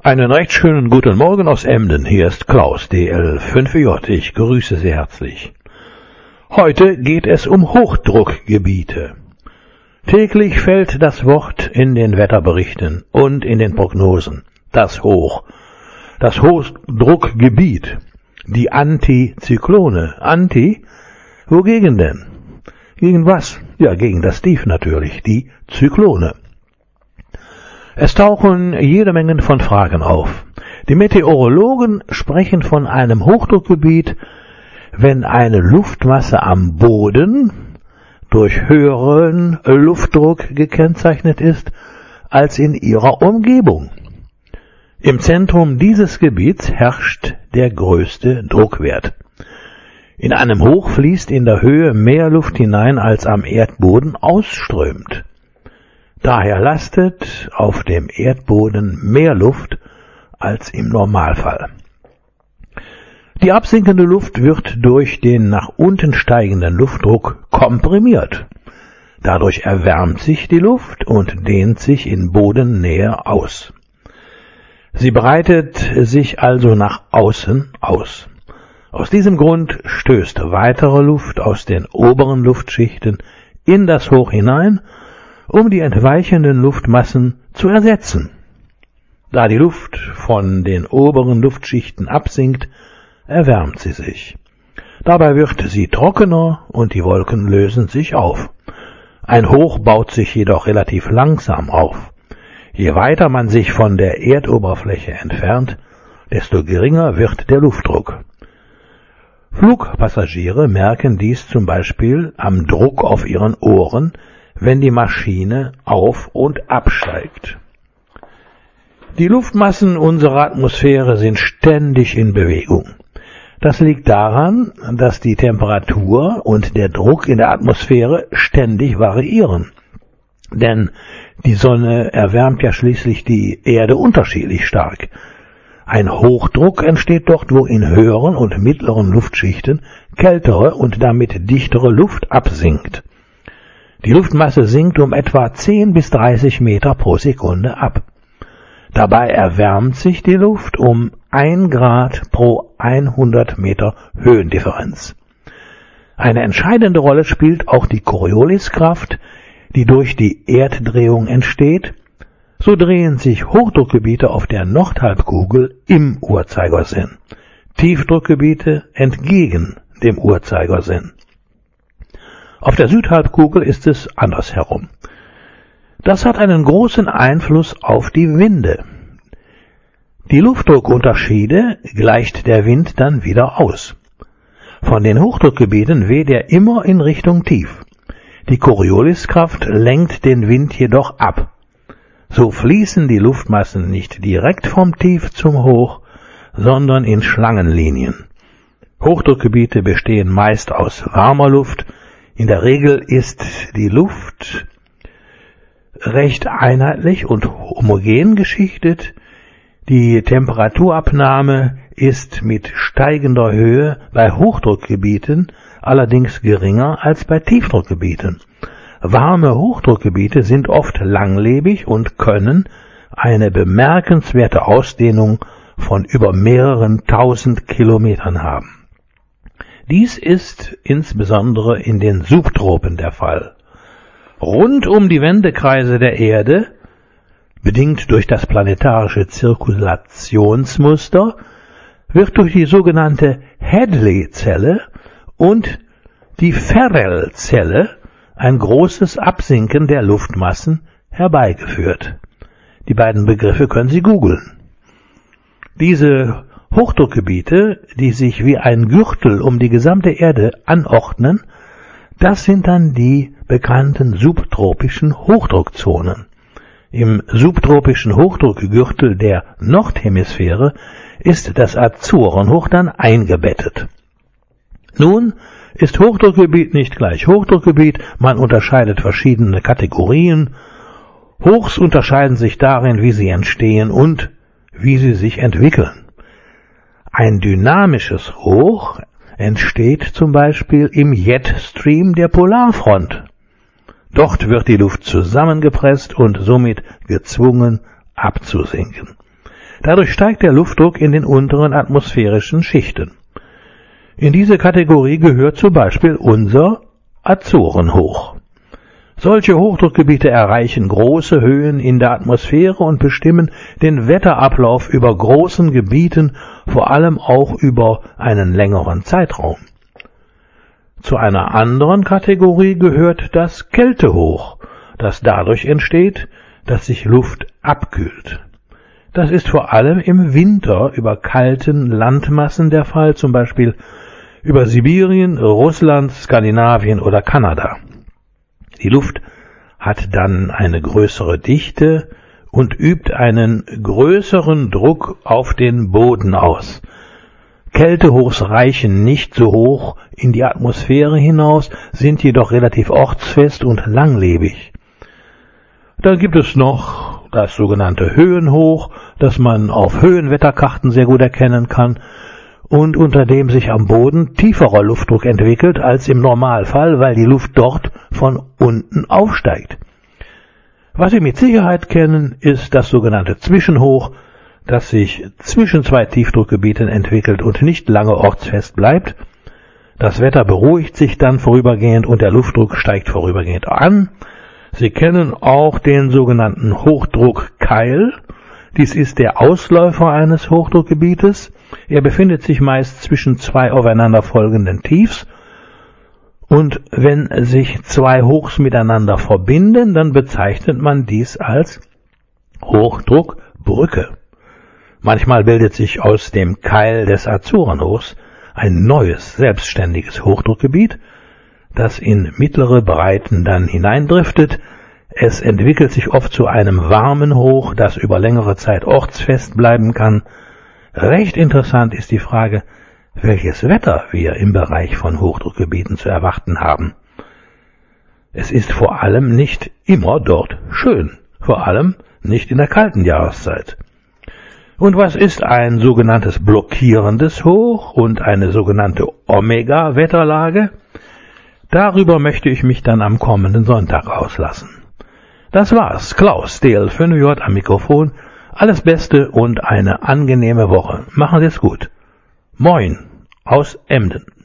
Einen recht schönen guten Morgen aus Emden. Hier ist Klaus, DL5J. Ich grüße Sie herzlich. Heute geht es um Hochdruckgebiete. Täglich fällt das Wort in den Wetterberichten und in den Prognosen. Das Hochdruckgebiet. Die Antizyklone. Anti? Wogegen denn? Gegen was? Ja, gegen das Tief natürlich. Die Zyklone. Es tauchen jede Menge von Fragen auf. Die Meteorologen sprechen von einem Hochdruckgebiet, wenn eine Luftmasse am Boden durch höheren Luftdruck gekennzeichnet ist als in ihrer Umgebung. Im Zentrum dieses Gebiets herrscht der größte Druckwert. In einem Hoch fließt in der Höhe mehr Luft hinein, als am Erdboden ausströmt. Daher lastet auf dem Erdboden mehr Luft als im Normalfall. Die absinkende Luft wird durch den nach unten steigenden Luftdruck komprimiert. Dadurch erwärmt sich die Luft und dehnt sich in Bodennähe aus. Sie breitet sich also nach außen aus. Aus diesem Grund stößt weitere Luft aus den oberen Luftschichten in das Hoch hinein, um die entweichenden Luftmassen zu ersetzen. Da die Luft von den oberen Luftschichten absinkt, erwärmt sie sich. Dabei wird sie trockener und die Wolken lösen sich auf. Ein Hoch baut sich jedoch relativ langsam auf. Je weiter man sich von der Erdoberfläche entfernt, desto geringer wird der Luftdruck. Flugpassagiere merken dies zum Beispiel am Druck auf ihren Ohren, wenn die Maschine auf- und absteigt. Die Luftmassen unserer Atmosphäre sind ständig in Bewegung. Das liegt daran, dass die Temperatur und der Druck in der Atmosphäre ständig variieren. Denn die Sonne erwärmt ja schließlich die Erde unterschiedlich stark. Ein Hochdruck entsteht dort, wo in höheren und mittleren Luftschichten kältere und damit dichtere Luft absinkt. Die Luftmasse sinkt um etwa 10 bis 30 Meter pro Sekunde ab. Dabei erwärmt sich die Luft um 1 Grad pro 100 Meter Höhendifferenz. Eine entscheidende Rolle spielt auch die Corioliskraft, die durch die Erddrehung entsteht. So drehen sich Hochdruckgebiete auf der Nordhalbkugel im Uhrzeigersinn, Tiefdruckgebiete entgegen dem Uhrzeigersinn. Auf der Südhalbkugel ist es andersherum. Das hat einen großen Einfluss auf die Winde. Die Luftdruckunterschiede gleicht der Wind dann wieder aus. Von den Hochdruckgebieten weht er immer in Richtung Tief. Die Corioliskraft lenkt den Wind jedoch ab. So fließen die Luftmassen nicht direkt vom Tief zum Hoch, sondern in Schlangenlinien. Hochdruckgebiete bestehen meist aus warmer Luft. In der Regel ist die Luft recht einheitlich und homogen geschichtet. Die Temperaturabnahme ist mit steigender Höhe bei Hochdruckgebieten allerdings geringer als bei Tiefdruckgebieten. Warme Hochdruckgebiete sind oft langlebig und können eine bemerkenswerte Ausdehnung von über mehreren 1000 Kilometern haben. Dies ist insbesondere in den Subtropen der Fall. Rund um die Wendekreise der Erde, bedingt durch das planetarische Zirkulationsmuster, wird durch die sogenannte Hadley-Zelle und die Ferrel-Zelle ein großes Absinken der Luftmassen herbeigeführt. Die beiden Begriffe können Sie googeln. Diese Hochdruckgebiete, die sich wie ein Gürtel um die gesamte Erde anordnen, das sind dann die bekannten subtropischen Hochdruckzonen. Im subtropischen Hochdruckgürtel der Nordhemisphäre ist das Azorenhoch dann eingebettet. Nun ist Hochdruckgebiet nicht gleich Hochdruckgebiet, man unterscheidet verschiedene Kategorien. Hochs unterscheiden sich darin, wie sie entstehen und wie sie sich entwickeln. Ein dynamisches Hoch entsteht zum Beispiel im Jetstream der Polarfront. Dort wird die Luft zusammengepresst und somit gezwungen abzusinken. Dadurch steigt der Luftdruck in den unteren atmosphärischen Schichten. In diese Kategorie gehört zum Beispiel unser Azorenhoch. Solche Hochdruckgebiete erreichen große Höhen in der Atmosphäre und bestimmen den Wetterablauf über großen Gebieten, vor allem auch über einen längeren Zeitraum. Zu einer anderen Kategorie gehört das Kältehoch, das dadurch entsteht, dass sich Luft abkühlt. Das ist vor allem im Winter über kalten Landmassen der Fall, zum Beispiel über Sibirien, Russland, Skandinavien oder Kanada. Die Luft hat dann eine größere Dichte und übt einen größeren Druck auf den Boden aus. Kältehochs reichen nicht so hoch in die Atmosphäre hinaus, sind jedoch relativ ortsfest und langlebig. Dann gibt es noch das sogenannte Höhenhoch, das man auf Höhenwetterkarten sehr gut erkennen kann und unter dem sich am Boden tieferer Luftdruck entwickelt als im Normalfall, weil die Luft dort von unten aufsteigt. Was Sie mit Sicherheit kennen, ist das sogenannte Zwischenhoch, das sich zwischen zwei Tiefdruckgebieten entwickelt und nicht lange ortsfest bleibt. Das Wetter beruhigt sich dann vorübergehend und der Luftdruck steigt vorübergehend an. Sie kennen auch den sogenannten Hochdruckkeil. Dies ist der Ausläufer eines Hochdruckgebietes. Er befindet sich meist zwischen zwei aufeinanderfolgenden Tiefs. Und wenn sich zwei Hochs miteinander verbinden, dann bezeichnet man dies als Hochdruckbrücke. Manchmal bildet sich aus dem Keil des Azorenhochs ein neues, selbstständiges Hochdruckgebiet, das in mittlere Breiten dann hineindriftet. Es entwickelt sich oft zu einem warmen Hoch, das über längere Zeit ortsfest bleiben kann. Recht interessant ist die Frage, welches Wetter wir im Bereich von Hochdruckgebieten zu erwarten haben. Es ist vor allem nicht immer dort schön, vor allem nicht in der kalten Jahreszeit. Und was ist ein sogenanntes blockierendes Hoch und eine sogenannte Omega-Wetterlage? Darüber möchte ich mich dann am kommenden Sonntag auslassen. Das war's, Klaus DL5J am Mikrofon. Alles Beste und eine angenehme Woche. Machen Sie es gut. Moin aus Emden.